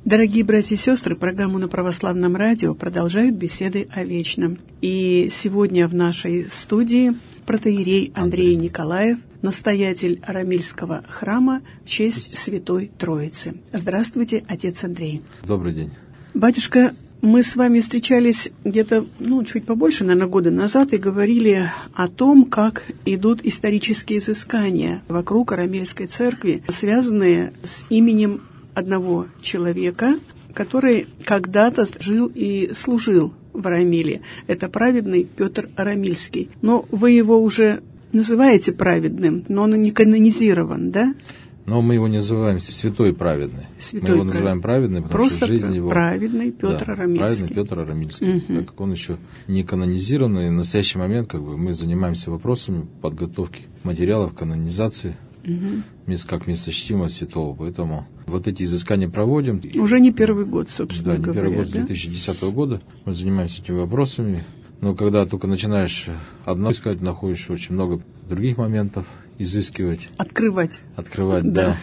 Дорогие братья и сестры, программу на Православном радио продолжают беседы о вечном. И сегодня в нашей студии протоиерей Андрей Николаев, настоятель Арамильского храма в честь Святой Троицы. Здравствуйте, отец Андрей. Добрый день. Батюшка, мы с вами встречались где-то, чуть побольше, наверное, года назад и говорили о том, как идут исторические изыскания вокруг Арамильской церкви, связанные с именем одного человека, который когда-то жил и служил в Арамиле. Это праведный Петр Арамильский. Но вы его уже называете праведным, но он не канонизирован, да? Но мы его не называем святой праведный. Мы его называем праведный, потому просто что жизнь его... праведный Петр Арамильский. Праведный Петр Арамильский. Так как он еще не канонизированный, в настоящий момент мы занимаемся вопросами подготовки материалов канонизации, как месточтимого святого. Поэтому вот эти изыскания проводим. Уже не первый год, собственно говоря. Да, не первый год, с 2010 года мы занимаемся этими вопросами. Но когда только начинаешь одно искать, находишь очень много других моментов, изыскивать. Открывать, да.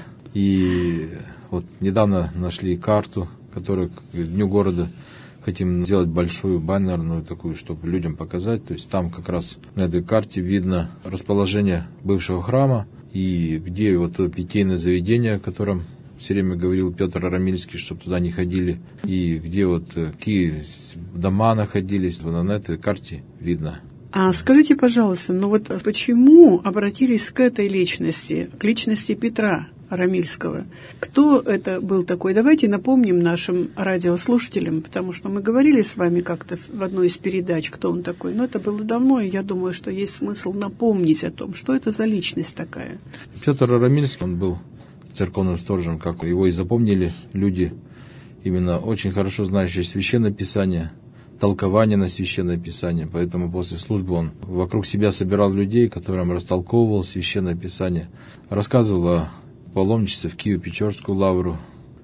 И вот недавно нашли карту, которую к Дню города хотим сделать большую баннерную такую, чтобы людям показать. То есть там как раз на этой карте видно расположение бывшего храма и где вот то питейное заведение, о котором все время говорил Петр Арамильский, чтобы туда не ходили, и где вот какие дома находились, на этой карте видно. А скажите, пожалуйста, почему обратились к этой личности, к личности Петра Арамильского? Кто это был такой? Давайте напомним нашим радиослушателям, потому что мы говорили с вами как-то в одной из передач, кто он такой, но это было давно, и я думаю, что есть смысл напомнить о том, что это за личность такая. Петр Арамильский, он был церковным сторожем, как его и запомнили люди, именно очень хорошо знающие Священное Писание, толкование на Священное Писание, поэтому после службы он вокруг себя собирал людей, которым растолковывал Священное Писание, рассказывал о паломничестве в Киево-Печорскую лавру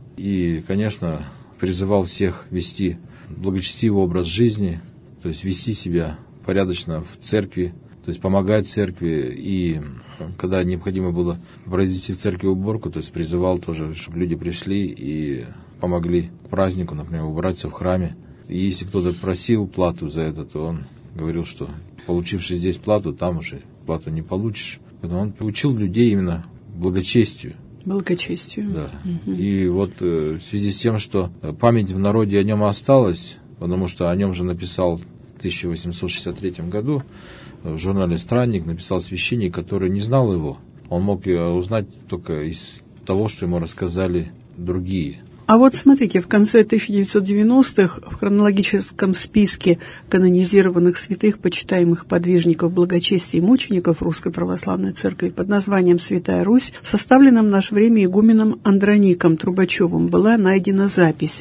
и, конечно, призывал всех вести благочестивый образ жизни, то есть вести себя порядочно в церкви, то есть помогать церкви, и когда необходимо было произвести в церкви уборку, то есть призывал тоже, чтобы люди пришли и помогли к празднику, например, убраться в храме. И если кто-то просил плату за это, то он говорил, что получивший здесь плату, там уже плату не получишь. Поэтому он учил людей именно благочестию. Благочестию. Да. И вот в связи с тем, что память в народе о нем осталась, потому что о нем же написал в 1863 году в журнале «Странник», написал священник, который не знал его. Он мог узнать только из того, что ему рассказали другие. А вот смотрите, в конце 1990-х в хронологическом списке канонизированных святых, почитаемых подвижников благочестия и мучеников Русской Православной Церкви под названием «Святая Русь», составленном в наше время игуменом Андроником Трубачевым, была найдена запись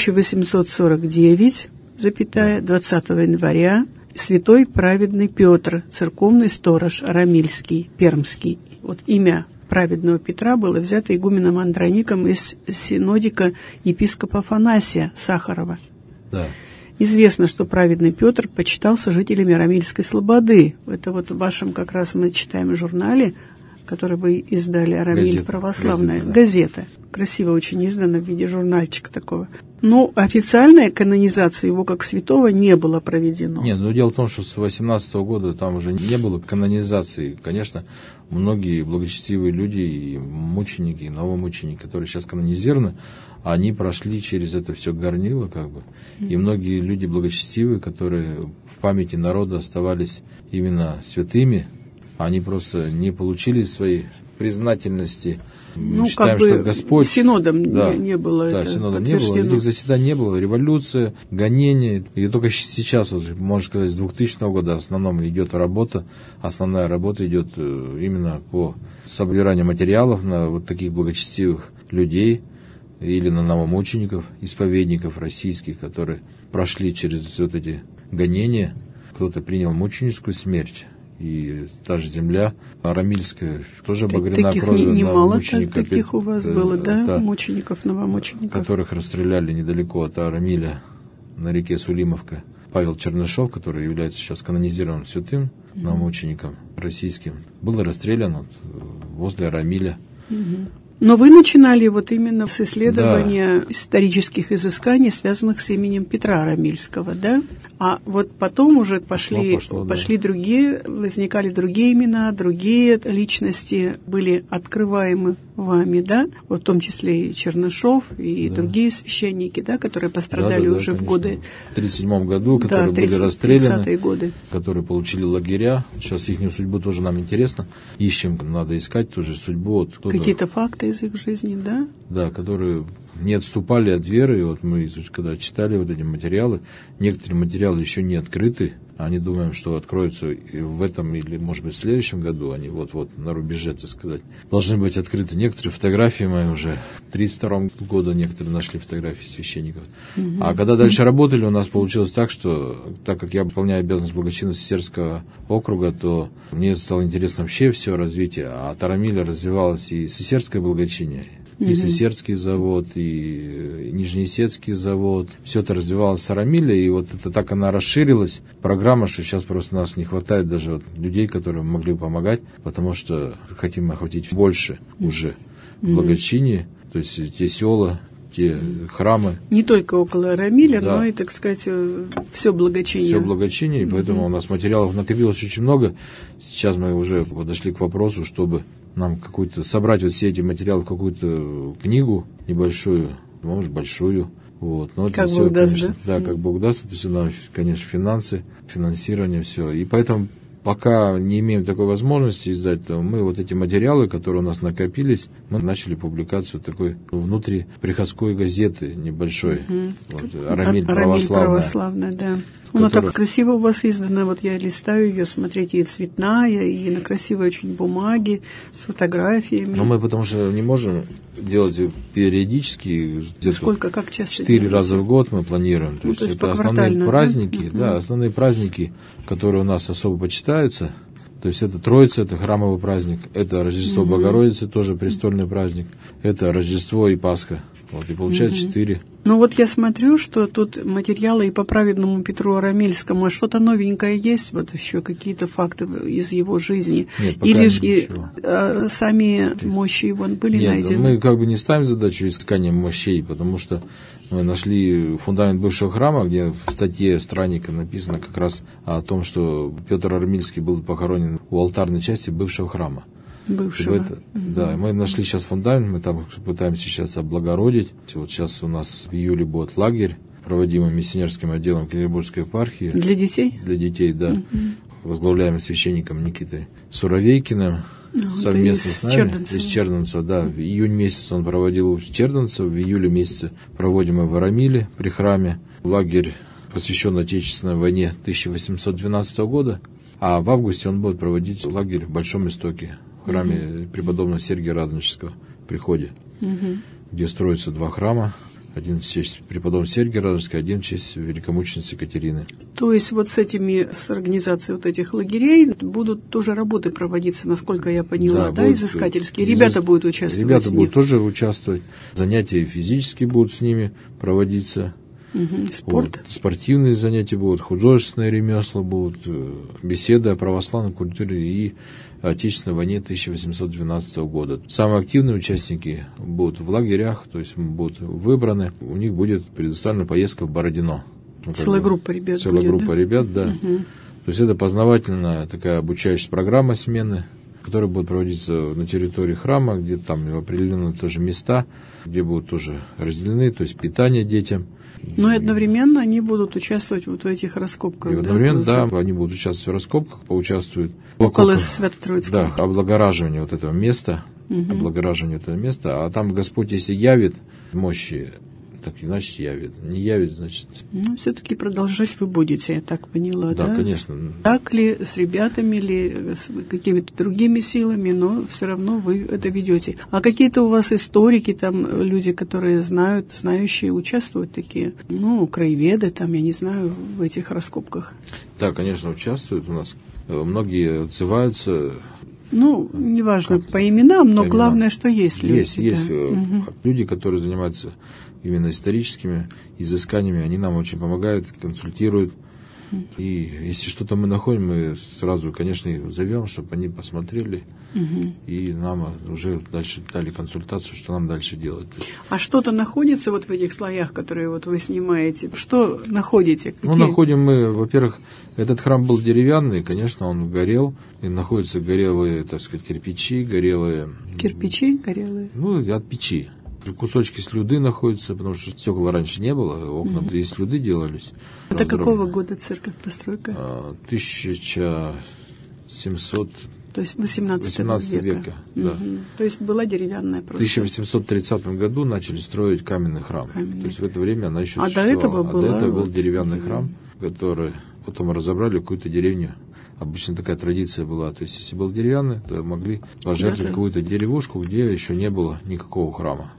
1849, 20 января, святой праведный Петр, церковный сторож Арамильский, Пермский. Вот имя праведного Петра было взято игуменом Андроником из синодика епископа Афанасия Сахарова. Да. Известно, что праведный Петр почитался жителями Арамильской слободы. Это вот в вашем, как раз мы читаем, журнале, который вы издали, «Арамиль православная». Газета. Красиво очень издана в виде журнальчика такого. Но официальная канонизация его как святого не было проведено. Нет, но дело в том, что с 18 года там уже не было канонизации. Конечно, многие благочестивые люди, и мученики, и новомученики, которые сейчас канонизированы, они прошли через это все горнило, И многие люди благочестивые, которые в памяти народа оставались именно святыми, они просто не получили своей признательности. Считаем, что Господь... Синодом не было это синодом не было, этих заседаний не было, революция, гонения. И только сейчас, можно сказать, с 2000 года в основном идет работа, основная работа идет именно по собиранию материалов на вот таких благочестивых людей или на новомучеников, исповедников российских, которые прошли через вот эти гонения. Кто-то принял мученическую смерть. И та же земля Арамильская тоже обогрена кровью новомучеников. Таких у вас было, да, мучеников, новомучеников? Которых расстреляли недалеко от Арамиля на реке Сулимовка. Павел Чернышов, который является сейчас канонизированным святым новомучеником российским, был расстрелян возле Арамиля. Но вы начинали вот именно с исследования исторических изысканий, связанных с именем Петра Арамильского, да? А вот потом уже пошли другие, возникали другие имена, другие личности были открываемы вами, да? Вот в том числе и Чернышов, и другие священники, да, которые пострадали уже в годы... В 1937 году, которые были расстреляны, годы. Которые получили лагеря. Сейчас их судьбу тоже нам интересно. Ищем, надо искать тоже судьбу. Какие-то факты из их жизни, да? Да, которые не отступали от веры. И вот мы, когда читали вот эти материалы, некоторые материалы еще не открыты. Они думаем, что откроются и в этом или, может быть, в следующем году. Они вот-вот на рубеже, так сказать, должны быть открыты. Некоторые фотографии мы уже в 1932 году некоторые нашли фотографии священников. А когда дальше работали, у нас получилось так, что так как я выполняю обязанность благочина Сесерского округа, то мне стало интересно вообще все развитие. А от Арамиля развивалось и Сесерское благочиние, и Сесерский завод, и Нижнеесетский завод. Все это развивалось с Арамиля, и вот это так она расширилась. Программа, что сейчас просто нас не хватает даже вот людей, которые могли бы помогать, потому что хотим охватить больше уже в благочинии, то есть те села, те храмы. Не только около Арамиля, но и, так сказать, все благочиние. Все благочиние, и поэтому у нас материалов накопилось очень много. Сейчас мы уже подошли к вопросу, чтобы нам собрать вот все эти материалы в какую-то книгу небольшую, может, большую. Вот. Но как все, Бог даст, конечно, да? Как Бог даст, это все, конечно, финансы, финансирование, все. И поэтому пока не имеем такой возможности издать, то мы вот эти материалы, которые у нас накопились, мы начали публикацию такой внутриприходской газеты небольшой. Арамиль православная, да. Она так красиво у вас издана, вот я листаю ее, смотрите, и цветная, и на красивой очень бумаге, с фотографиями. Но мы потому что не можем делать периодически, сколько, как часто 4 раза в год мы планируем. То есть это основные праздники, основные праздники, которые у нас особо почитаются. То есть это Троица, это храмовый праздник, это Рождество Богородицы, тоже престольный праздник, это Рождество и Пасха. Вот, и получается 4. Ну вот я смотрю, что тут материалы и по праведному Петру Арамильскому, а что-то новенькое есть, вот еще какие-то факты из его жизни. Нет, или же сами мощи его были найдены? Мы не ставим задачу искания мощей, потому что мы нашли фундамент бывшего храма, где в статье странника написано как раз о том, что Петр Арамильский был похоронен у алтарной части бывшего храма. Да, мы нашли сейчас фундамент, мы там пытаемся сейчас облагородить. Вот сейчас у нас в июле будет лагерь, проводимый миссионерским отделом Екатеринбургской епархии. Для детей? Для детей, да. Возглавляемый священником Никитой Суровейкиным. Совместно с нами, из Чердонца, да. В июнь месяц он проводил в Чердонце, в июле месяце проводим мы в Арамиле при храме. Лагерь посвящен Отечественной войне 1812 года, а в августе он будет проводить лагерь в Большом Истоке, в храме преподобного Сергия Радонежского в Приходе, где строятся 2 храма. Один в честь преподобного Сергия Радонежского, один в честь великомученицы Екатерины. То есть вот с организацией вот этих лагерей будут тоже работы проводиться, насколько я поняла, да, изыскательские? Ребята будут участвовать? Ребята будут тоже участвовать. Занятия физические будут с ними проводиться. Спорт? Вот. Спортивные занятия будут, художественные ремесла будут, беседы о православной культуре и Отечественной войне 1812 года. Самые активные участники будут в лагерях, то есть будут выбраны, у них будет предоставлена поездка в Бородино. Целая группа ребят. Ребят, да. То есть это познавательная такая обучающая программа смены, которая будет проводиться на территории храма, где там определенные тоже места, где будут тоже разделены, то есть питание детям. Но и одновременно они будут участвовать вот в этих раскопках, и одновременно, да, они будут участвовать в раскопках, поучаствуют. Около Свято-Троицкого. Да, облагораживание вот этого места, а там Господь, если явит мощи, так иначе явит. Не явит, значит... Ну, все-таки продолжать вы будете, я так поняла, да? Да, конечно. Так ли, с ребятами ли, с какими-то другими силами, но все равно вы это ведете. А какие-то у вас историки, там, люди, которые знающие, участвуют такие, краеведы, там, я не знаю, в этих раскопках? Да, конечно, участвуют у нас. Многие отзываются... неважно по именам, но главное, что есть люди. Есть люди, которые занимаются именно историческими изысканиями, они нам очень помогают, консультируют. И если что-то мы находим, мы сразу, конечно, их зовем, чтобы они посмотрели, и нам уже дальше дали консультацию, что нам дальше делать. А что-то находится вот в этих слоях, которые вот вы снимаете? Что находите? Ну, находим мы, во-первых, этот храм был деревянный, конечно, он горел, и находятся горелые, так сказать, кирпичи, горелые... Кирпичи горелые? Ну, от печи. Кусочки слюды находятся, потому что стекла раньше не было, окна из слюды делались. Это какого года церковь постройка? 1700... То есть 18 века. Да. То есть была деревянная просто. В 1830 году начали строить каменный храм. То есть в это время она еще существовала. До этого был деревянный храм, который потом разобрали в какую-то деревню. Обычно такая традиция была. То есть если был деревянный, то могли пожертвовать какую-то деревушку, где еще не было никакого храма.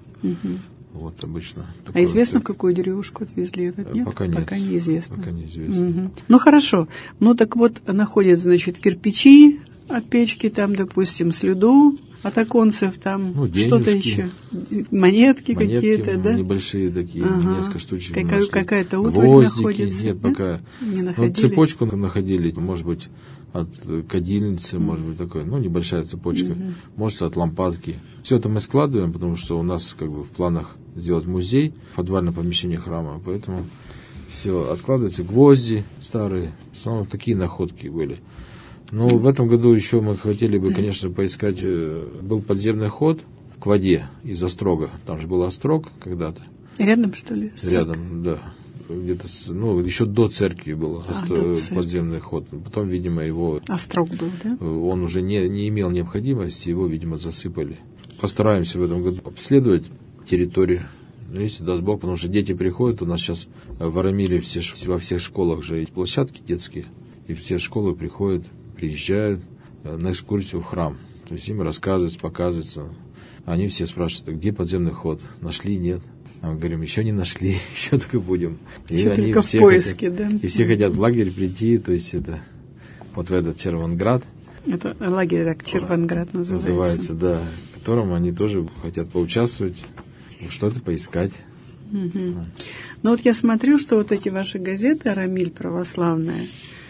Вот обычно. А известно, в какую деревушку отвезли этот? Нет? Пока нет. Пока неизвестно. Пока неизвестно. Ну хорошо. Ну так вот, находят, значит, кирпичи от печки, там, допустим, слюду от оконцев, там что-то еще. Монетки какие-то, да? Небольшие такие, несколько штучек. Какая-то утварь находится. Нет, пока. Не находили? Цепочку находили, может быть, от кадильницы, может быть, такой, небольшая цепочка, может, от лампадки. Все это мы складываем, потому что у нас как бы в планах сделать музей, подвальное помещение храма, поэтому все откладывается. Гвозди старые, в основном такие находки были. Но в этом году еще мы хотели бы, конечно, поискать, был подземный ход к воде из острога, там же был острог когда-то. Рядом, что ли? Рядом, да. Где-то, еще до церкви был подземный ход. Потом, видимо, его... Острог был, да? Он уже не имел необходимости, его, видимо, засыпали. Постараемся в этом году обследовать территорию. Если даст Бог, потому что дети приходят, у нас сейчас в Арамиле во всех школах же есть площадки детские, и все школы приезжают на экскурсию в храм. То есть им рассказывается, показывается. Они все спрашивают, где подземный ход? Нашли, нет? А мы говорим, еще не нашли, еще только будем. Еще только в поиске, да? И все хотят в лагерь прийти, то есть это вот в этот Червонград. Это лагерь так Червонград называется. Да, в котором они тоже хотят поучаствовать, что-то поискать. Ну вот я смотрю, что вот эти ваши газеты «Арамиль православная»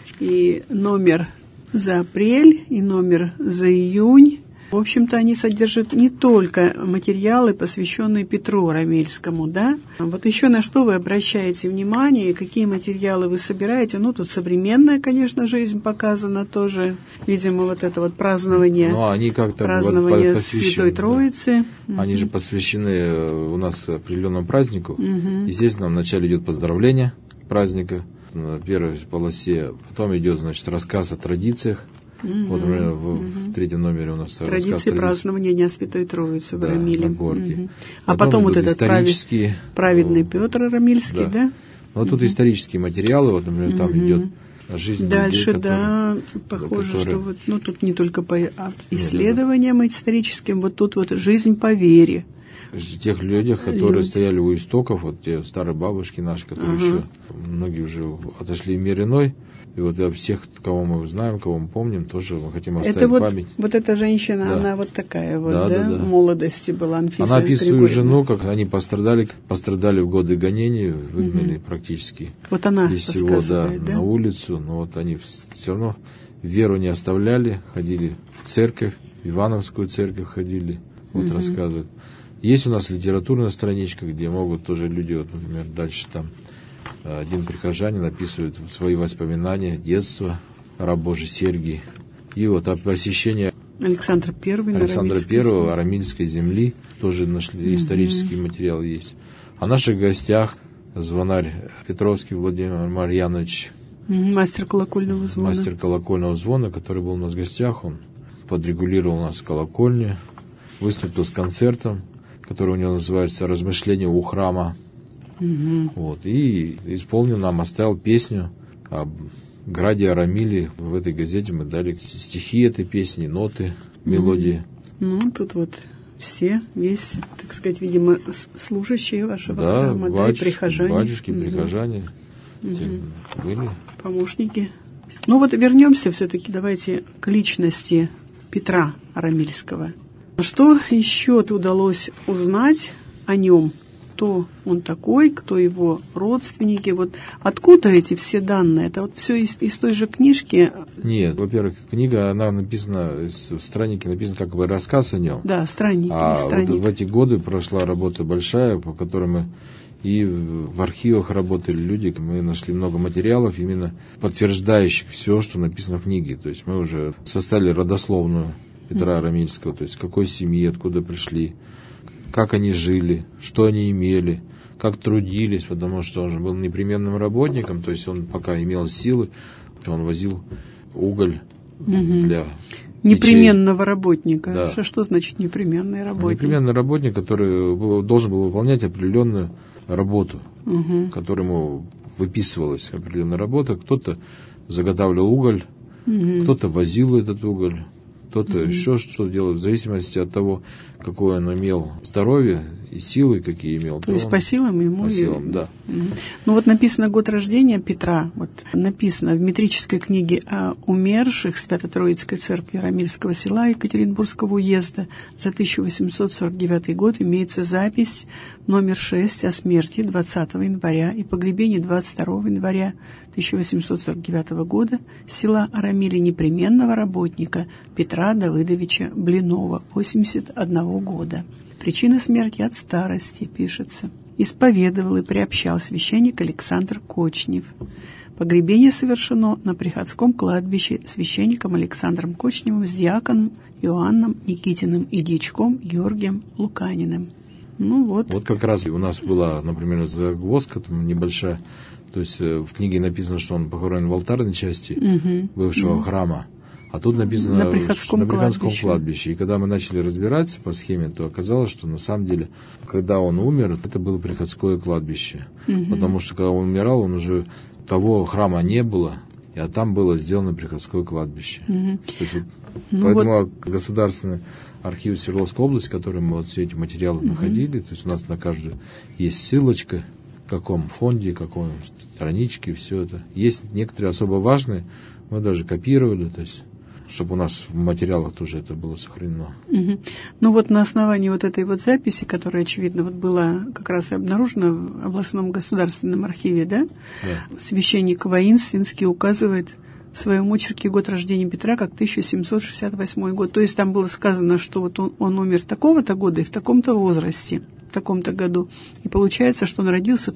и номер за апрель, и номер за июнь, в общем-то, они содержат не только материалы, посвященные Петру Арамильскому, да? Вот еще на что вы обращаете внимание, какие материалы вы собираете? Ну, тут современная, конечно, жизнь показана тоже. Видимо, вот это вот празднование, они как-то празднование Святой Троицы. Да. Они же посвящены у нас определенному празднику. Естественно, вначале идет поздравление праздника на первой полосе, потом идет, значит, рассказ о традициях. Вот, например, в третьем номере у нас традиции празднования Дня Святой Троицы в Арамиле. На горке. А потом вот этот праведный Петр Арамильский, да? Вот тут исторические материалы, вот, например, там идет жизнь дальше, людей, похоже, что вот, тут не только по исследованиям историческим, вот тут вот жизнь по вере. Тех людях, которые стояли у истоков, вот те старые бабушки наши, которые еще, многие уже отошли в мир иной. И вот всех, кого мы знаем, кого мы помним, тоже мы хотим оставить память. Вот эта женщина, она вот такая вот, в молодости была, Анфиса Она описывает жену, как они пострадали в годы гонений, выгнали практически. Вот она из всего, на улицу, но вот они все равно веру не оставляли, ходили в церковь, в Ивановскую церковь ходили, вот рассказывают. Есть у нас литературная страничка, где могут тоже люди, вот, например, дальше там один прихожанин описывает свои воспоминания детства, раб Божий Сергий. И вот о посещении Александра I Арамильской земли тоже нашли, исторический материал есть. О наших гостях звонарь Петровский Владимир Марьянович, мастер колокольного звона, который был у нас в гостях, он подрегулировал у нас колокольню, выступил с концертом, который у него называется «Размышления у храма». Вот, и исполнил нам, оставил песню об граде Арамиле. В этой газете мы дали стихи этой песни, ноты, мелодии. Тут вот весь, так сказать, видимо, служащие вашего храма, и прихожане. Батюшки, прихожане, были. Помощники. Ну вот вернемся все-таки, давайте, к личности Петра Арамильского. Что еще удалось узнать о нем? кто он такой, кто его родственники. Вот откуда эти все данные? Это вот все из той же книжки? Нет, во-первых, книга, она написана, в страннике написано как бы рассказ о нем. Да, странник. Вот в эти годы прошла работа большая, по которой мы и в архивах работали люди, мы нашли много материалов, именно подтверждающих все, что написано в книге. То есть мы уже составили родословную Петра Рамильского, то есть какой семьи, откуда пришли, как они жили, что они имели, как трудились, потому что он же был непременным работником, то есть он пока имел силы, он возил уголь для непременного работника. Да. Что значит непременный работник? Непременный работник, который должен был выполнять определенную работу, которому выписывалась определенная работа. Кто-то заготавливал уголь, кто-то возил этот уголь, кто-то еще что делает, в зависимости от того, какое он имел здоровье и силы, какие имел. То есть по силам ему... По силам, да. Ну вот написано год рождения Петра, вот написано в метрической книге о умерших Свято-Троицкой церкви Рамильского села Екатеринбургского уезда за 1849 год имеется запись номер 6 о смерти 20 января и погребении 22 января 1849 года села Арамили непременного работника Петра Давыдовича Блинова, 81 года. Причина смерти от старости, пишется. Исповедовал и приобщал священник Александр Кочнев. Погребение совершено на Приходском кладбище священником Александром Кочневым с диаконом Иоанном Никитиным и дьячком Георгием Луканиным. Ну вот. Вот как раз у нас была, например, загвоздка там небольшая. То есть в книге написано, что он похоронен в алтарной части бывшего храма. А тут написано на Приходском кладбище. И когда мы начали разбираться по схеме, то оказалось, что на самом деле, когда он умер, это было Приходское кладбище. Потому что когда он умирал, он уже того храма не было, а там было сделано Приходское кладбище. То есть, поэтому Государственный архив Свердловской области, в котором мы вот все эти материалы находили, то есть у нас на каждую есть ссылочка, в каком фонде, какой страничке, все это. Есть некоторые особо важные, мы даже копировали, то есть чтобы у нас в материалах тоже это было сохранено. Ну вот на основании вот этой вот записи, которая, очевидно, вот была как раз и обнаружена в областном государственном архиве, да? Священник Воинственский указывает в своем очерке год рождения Петра как 1768 год. То есть там было сказано, что вот он умер такого-то года и в таком-то возрасте, в таком-то году. И получается, что он родился в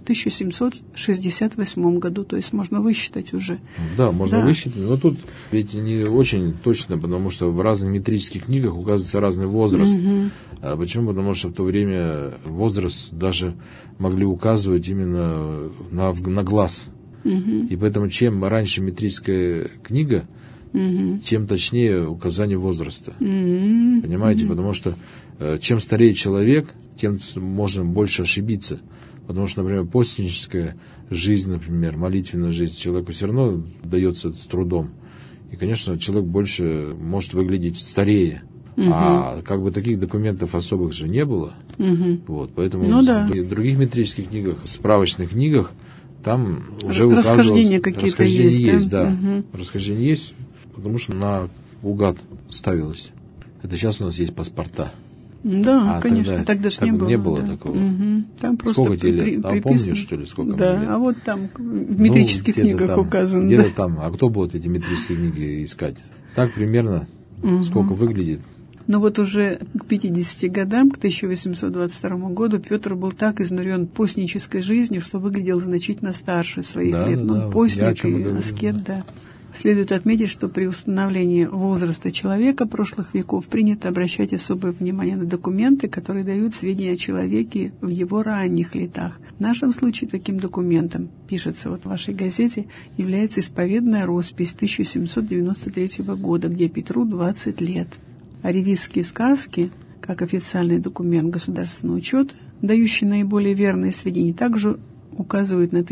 1768 году. То есть можно высчитать уже. Да, можно высчитать. Но тут ведь не очень точно, потому что в разных метрических книгах указывается разный возраст. А почему? Потому что в то время возраст даже могли указывать именно на глаз. И поэтому чем раньше метрическая книга, тем точнее указание возраста. Понимаете? Потому что чем старее человек, тем можно больше ошибиться. Потому что, например, постническая жизнь, например, молитвенная жизнь человеку все равно дается с трудом. И, конечно, человек больше может выглядеть старее. А как бы таких документов особых же не было. Вот, поэтому в других метрических книгах, справочных книгах, там уже расхождения какие-то есть, да? Расхождения есть, потому что наугад ставилось. Это сейчас у нас есть паспорта. Да, конечно, тогда же не было такого. Там просто сколько тебе лет? А помнишь, что ли, сколько мне лет? А вот там в метрических книгах там, указано. Где-то там. А кто будет эти метрические книги искать? Так примерно, сколько выглядит. Но вот уже к 50 годам, к 1822 году, Петр был так изнурен постнической жизнью, что выглядел значительно старше своих лет. Постник и аскет, Следует отметить, что при установлении возраста человека прошлых веков принято обращать особое внимание на документы, которые дают сведения о человеке в его ранних летах. В нашем случае таким документом, пишется вот в вашей газете, является исповедная роспись 1793 года, где Петру 20 лет. А ревизские сказки, как официальный документ государственного учета, дающий наиболее верные сведения, также указывают на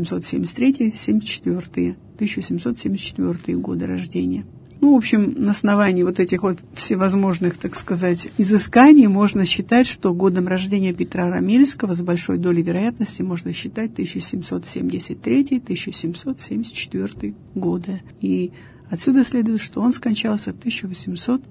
1774 годы рождения. Ну, в общем, на основании вот этих вот всевозможных, так сказать, изысканий можно считать, что годом рождения Петра Рамильского с большой долей вероятности можно считать 1773-1774 годы. И отсюда следует, что он скончался в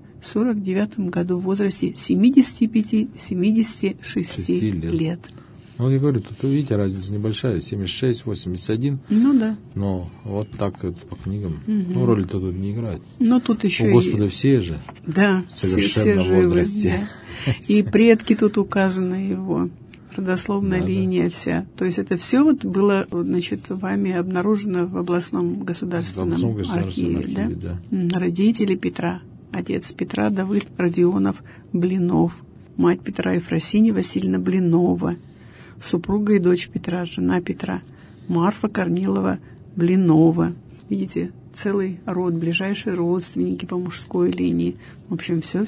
1849 году в возрасте 75-76 лет. Ну, я говорю, тут, видите, разница небольшая, 76, 81. Ну да. Но вот так это по книгам. Ну, роли-то тут не играет. Но тут еще у Господа все же. Да, в совершенном все возрасте. Живы, да. И предки тут указаны его. Родословная линия вся. То есть это все вот было, значит, вами обнаружено в областном государственном архиве, да? Родители Петра. Отец Петра Давыд Родионов Блинов. Мать Петра Ефросинья Васильевна Блинова. Супруга и дочь Петра, жена Петра. Марфа Корнилова Блинова. Видите, целый род, ближайшие родственники по мужской линии. В общем, все.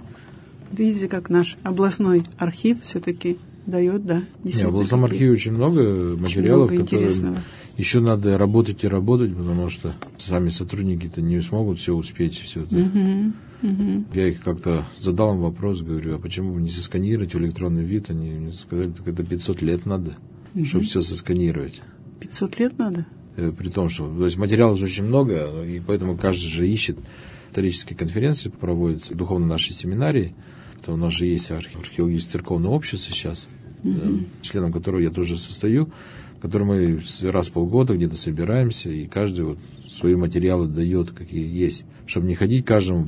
Видите, как наш областной архив все-таки дает, да, действительно. В областном архиве очень много материалов, которые еще надо работать и работать, потому что сами сотрудники-то не смогут все успеть, все это. Я их как-то задал им вопрос, говорю, а почему вы не сосканировать в электронный вид? Они мне сказали, так это 500 лет надо, чтобы все сосканировать. 500 лет надо? При том, что то есть материалов очень много, и поэтому каждый же ищет. Исторические конференции проводятся, духовно наши семинарии. Это у нас же есть археологическое церковное общество сейчас, членом которого я тоже состою, в котором мы раз в полгода где-то собираемся, и каждый вот свои материалы дает, какие есть, чтобы не ходить каждому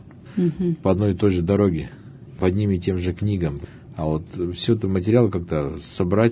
по одной и той же дороге, по одним и тем же книгам. А вот все это материалы как-то собрать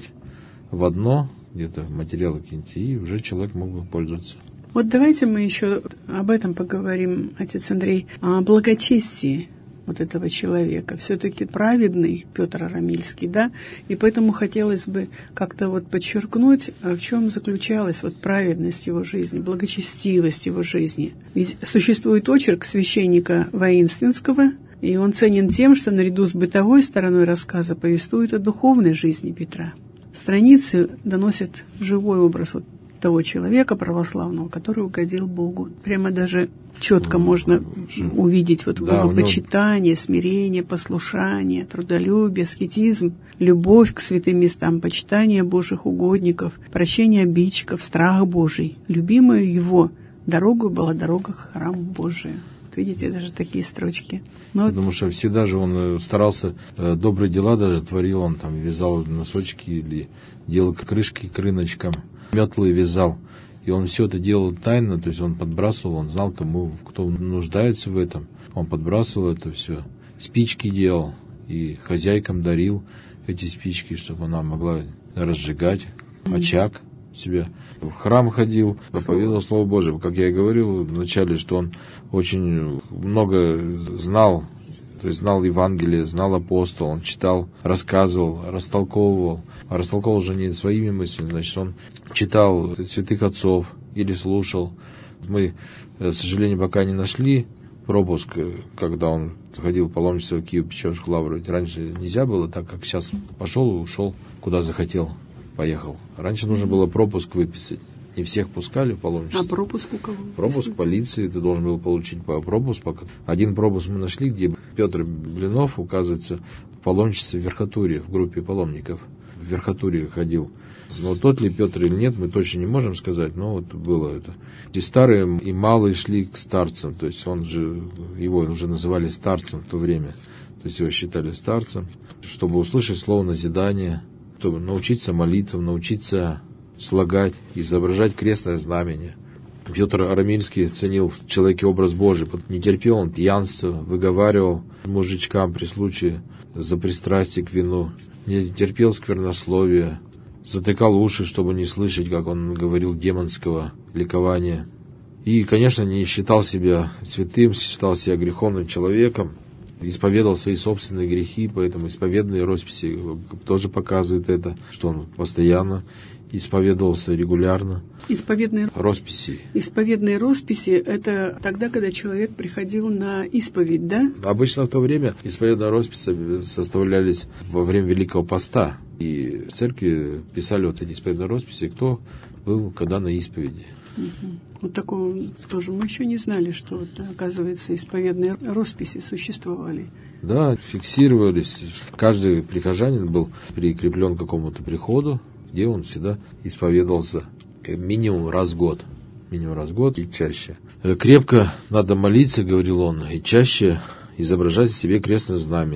в одно, где-то материалы какие-нибудь, и уже человек мог бы пользоваться. Вот давайте мы еще об этом поговорим, отец Андрей, о благочестии вот этого человека. Все-таки праведный Петр Арамильский, да? И поэтому хотелось бы как-то вот подчеркнуть, в чем заключалась вот праведность его жизни, благочестивость его жизни. Ведь существует очерк священника Воинственского, и он ценен тем, что наряду с бытовой стороной рассказа повествует о духовной жизни Петра. Страницы доносят живой образ вот того человека православного, который угодил Богу. Прямо даже четко можно увидеть вот богопочитание, смирение, послушание, трудолюбие, аскетизм, любовь к святым местам, почитание Божьих угодников, прощение обидчиков, страх Божий. Любимую его дорогу была дорога к храму Божию. Видите, даже такие строчки. Но потому что всегда же он старался, добрые дела даже творил, он там вязал носочки или делал крышки к рыночкам, метлы вязал. И он все это делал тайно, то есть он подбрасывал, он знал тому, кто нуждается в этом. Он подбрасывал это все. Спички делал и хозяйкам дарил эти спички, чтобы она могла разжигать очаг себя. В храм ходил, проповедовал Слово Божие. Как я и говорил вначале, что он очень много знал, то есть знал Евангелие, знал апостол, он читал, рассказывал, растолковывал. А растолковывал же не своими мыслями, значит, он читал святых отцов или слушал. Мы, к сожалению, пока не нашли пропуск, когда он ходил паломничество в Киево-Печерскую лавру. Ведь раньше нельзя было, так как сейчас пошел и ушел, куда захотел, поехал. Раньше нужно было пропуск выписать. Не всех пускали в паломничество. А пропуск у кого? Пропуск полиции, ты должен был получить пропуск. Один пропуск мы нашли, где Петр Блинов, указывается, в паломничестве в Верхотурье, в группе паломников. В Верхотурье ходил. Но тот ли Петр или нет, мы точно не можем сказать, но вот было это. И старые, и малые шли к старцам, то есть его уже называли старцем в то время, то есть его считали старцем, чтобы услышать слово назидания, чтобы научиться молитвам, научиться слагать, изображать крестное знамение. Петр Арамильский ценил в человеке образ Божий, не терпел он пьянства, выговаривал мужичкам при случае за пристрастие к вину, не терпел сквернословия, затыкал уши, чтобы не слышать, как он говорил, демонского ликования. И, конечно, не считал себя святым, считал себя греховным человеком, исповедовал свои собственные грехи, поэтому исповедные росписи тоже показывают это, что он постоянно исповедовался регулярно. Исповедные росписи. Исповедные росписи – это тогда, когда человек приходил на исповедь, да? Обычно в то время исповедные росписи составлялись во время Великого Поста. И в церкви писали вот эти исповедные росписи, кто был когда на исповеди. Вот такого тоже мы еще не знали, что, вот, оказывается, исповедные росписи существовали. Да, фиксировались. Каждый прихожанин был прикреплен к какому-то приходу, где он всегда исповедовался минимум раз в год. Минимум раз в год и чаще. Крепко надо молиться, говорил он, и чаще изображать себе крестное знамение.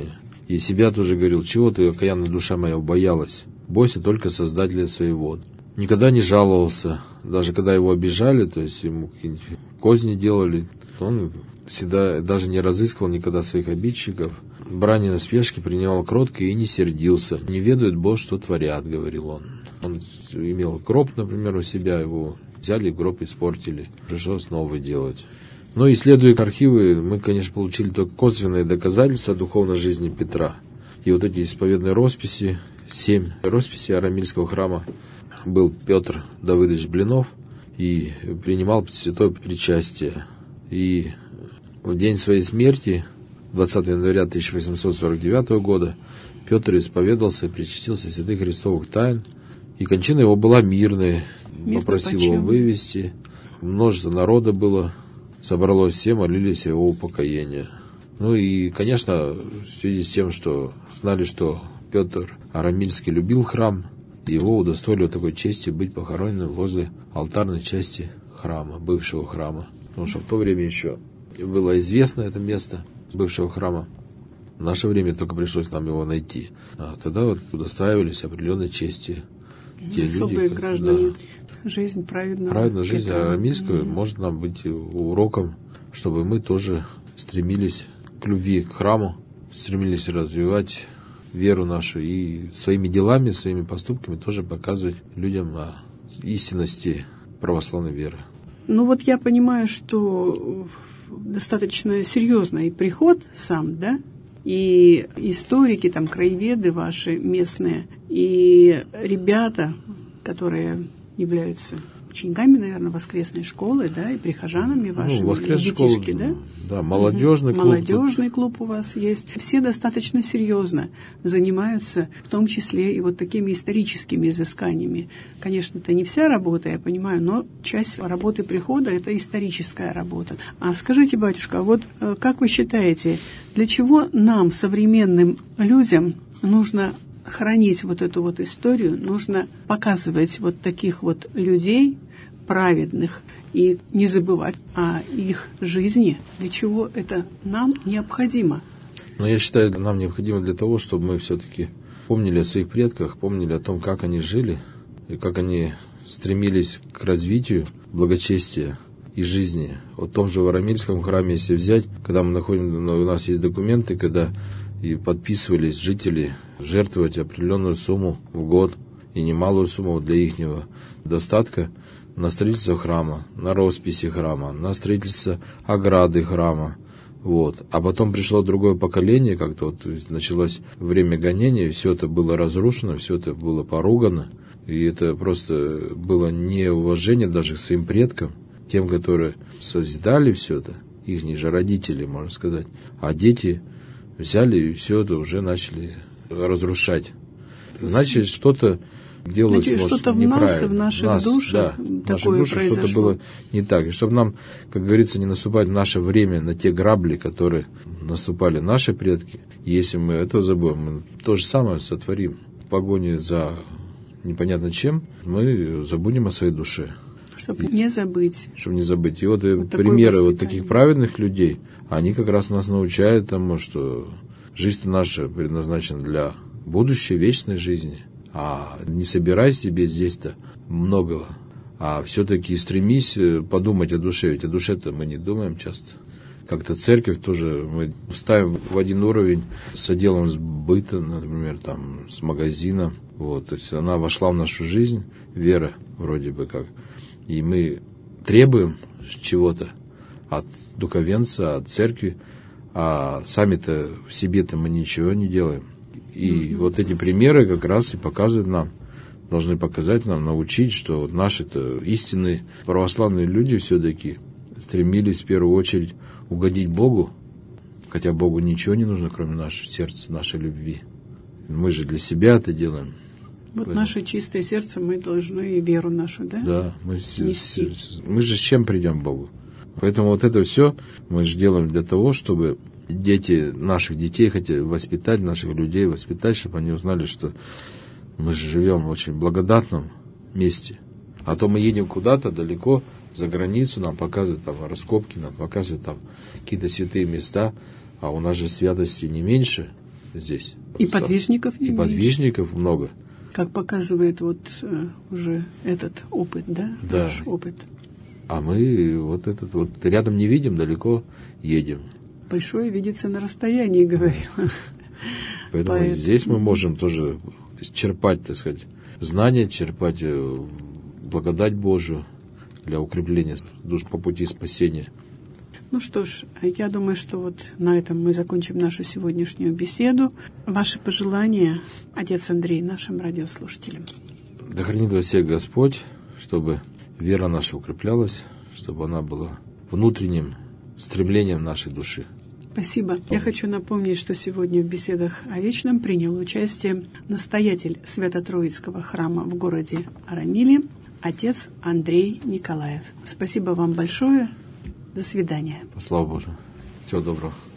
И себя тоже говорил: чего ты, окаянная душа моя, убоялась? Бойся только Создателя своего. Никогда не жаловался, даже когда его обижали, то есть ему какие-нибудь козни делали, он всегда даже не разыскивал никогда своих обидчиков. Брани и насмешки принимал кротко и не сердился. Не ведает Бог, что творят, говорил он. Он имел гроб, например, у себя, его взяли, гроб испортили. Пришлось новый делать. Но исследуя архивы, мы, конечно, получили только косвенные доказательства духовной жизни Петра. И вот эти исповедные росписи, 7 росписей Арамильского храма, был Петр Давыдович Блинов и принимал святое причастие. И в день своей смерти, 20 января 1849 года, Петр исповедался и причастился святых христовых тайн. И кончина его была мирной, попросил его вывести. Множество народа было, собралось все, молились о его упокоении. Ну и, конечно, в связи с тем, что знали, что Петр Арамильский любил храм, его удостоили такой чести быть похороненным возле алтарной части храма, бывшего храма. Потому что в то время еще было известно это место бывшего храма. В наше время только пришлось нам его найти. А тогда вот удостаивались определенной чести. Те особые люди, граждане. Да. Жизнь праведного. Праведная жизнь арамильская может нам быть уроком, чтобы мы тоже стремились к любви к храму, стремились развивать веру нашу и своими делами, своими поступками тоже показывать людям о истинности православной веры. Ну вот я понимаю, что достаточно серьезный приход сам, да? И историки, там, краеведы ваши местные, и ребята, которые являются учениками, наверное, воскресной школы, да, и прихожанами вашими, воскресная детишки, школа, да? Да, молодежный клуб. Молодежный клуб у вас есть. Все достаточно серьезно занимаются, в том числе и вот такими историческими изысканиями. Конечно, это не вся работа, я понимаю, но часть работы прихода – это историческая работа. А скажите, батюшка, вот как вы считаете, для чего нам, современным людям, нужно хранить вот эту вот историю, нужно показывать вот таких вот людей праведных и не забывать о их жизни, для чего это нам необходимо? Но я считаю, нам необходимо для того, чтобы мы все-таки помнили о своих предках, помнили о том, как они жили, и как они стремились к развитию благочестия и жизни. Вот в том же Арамильском храме, если взять, когда мы находим, у нас есть документы, когда и подписывались жители жертвовать определенную сумму в год, и немалую сумму для ихнего достатка, на строительство храма, на росписи храма, на строительство ограды храма. Вот. А потом пришло другое поколение, как-то вот началось время гонения, все это было разрушено, все это было поругано, и это просто было неуважение даже к своим предкам, тем, которые созидали все это, их же родители, можно сказать, а дети взяли и все это уже начали разрушать. Значит, что-то делалось, значит, может, что-то в неправильно. нас, в наших душах, да, в такое наших душах произошло. Что-то было не так. И чтобы нам, как говорится, не наступать в наше время на те грабли, которые наступали наши предки. И если мы это забудем, мы то же самое сотворим. В погоне за непонятно чем мы забудем о своей душе. Чтобы не забыть. Чтобы не забыть. И вот примеры вот таких праведных людей, они как раз нас научают тому, что жизнь наша предназначена для будущей вечной жизни. А не собирай себе здесь-то многого. А все-таки стремись подумать о душе. Ведь о душе-то мы не думаем часто. Как-то церковь тоже мы ставим в один уровень с отделом сбыта, например, там, с магазином. Вот. То есть она вошла в нашу жизнь, вера вроде бы как. И мы требуем чего-то от духовенца, от церкви, а сами-то в себе-то мы ничего не делаем. И вот эти примеры как раз и показывают нам, должны показать нам, научить, что вот наши-то истинные православные люди все-таки стремились в первую очередь угодить Богу, хотя Богу ничего не нужно, кроме нашего сердца, нашей любви. Мы же для себя это делаем. Вот поэтому наше чистое сердце, мы должны веру нашу, да? Да, мы же с чем придем к Богу? Поэтому вот это все мы же делаем для того, чтобы дети наших детей, хотя воспитать наших людей, воспитать, чтобы они узнали, что мы же живем в очень благодатном месте. А то мы едем куда-то далеко, за границу, нам показывают там раскопки, нам показывают там какие-то святые места, а у нас же святости не меньше. здесь. И подвижников не И меньше. подвижников много. Как показывает уже этот опыт, да? Да. Наш опыт. А мы рядом не видим, далеко едем. Большое видится на расстоянии, говорил. Поэтому здесь мы можем тоже черпать, так сказать, знания, черпать благодать Божию для укрепления душ по пути спасения. Ну что ж, я думаю, что на этом мы закончим нашу сегодняшнюю беседу. Ваши пожелания, отец Андрей, нашим радиослушателям. Да хранит вас всех Господь, чтобы вера наша укреплялась, чтобы она была внутренним стремлением нашей души. Спасибо. Я хочу напомнить, что сегодня в беседах о вечном принял участие настоятель Свято-Троицкого храма в городе Арамиле, отец Андрей Николаев. Спасибо вам большое. До свидания. Слава Божию. Всего доброго.